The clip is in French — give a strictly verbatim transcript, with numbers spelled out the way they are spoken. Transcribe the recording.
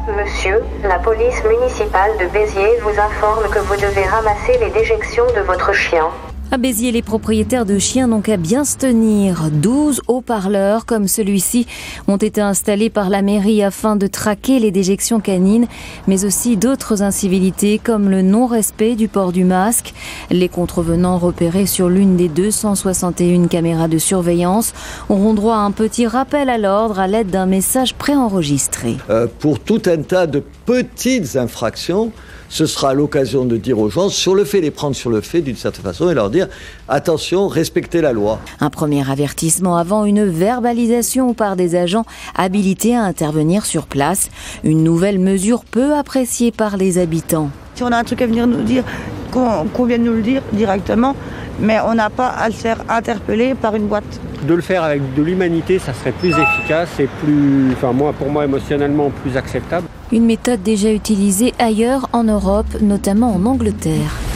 monsieur, la police municipale de Béziers vous informe que vous devez ramasser les déjections de votre chien. À Béziers, les propriétaires de chiens n'ont qu'à bien se tenir. douze haut-parleurs comme celui-ci ont été installés par la mairie afin de traquer les déjections canines, mais aussi d'autres incivilités comme le non-respect du port du masque. Les contrevenants repérés sur l'une des deux cent soixante et une caméras de surveillance auront droit à un petit rappel à l'ordre à l'aide d'un message préenregistré. Euh, pour tout un tas de petites infractions, ce sera l'occasion de dire aux gens sur le fait, les prendre sur le fait d'une certaine façon et leur dire attention, respectez la loi. Un premier avertissement avant une verbalisation par des agents habilités à intervenir sur place. Une nouvelle mesure peu appréciée par les habitants. Si on a un truc à venir nous dire, qu'on, qu'on vienne nous le dire directement, mais on n'a pas à le faire interpeller par une boîte. De le faire avec de l'humanité, ça serait plus efficace et plus, enfin moi, pour moi émotionnellement plus acceptable. Une méthode déjà utilisée ailleurs en Europe, notamment en Angleterre.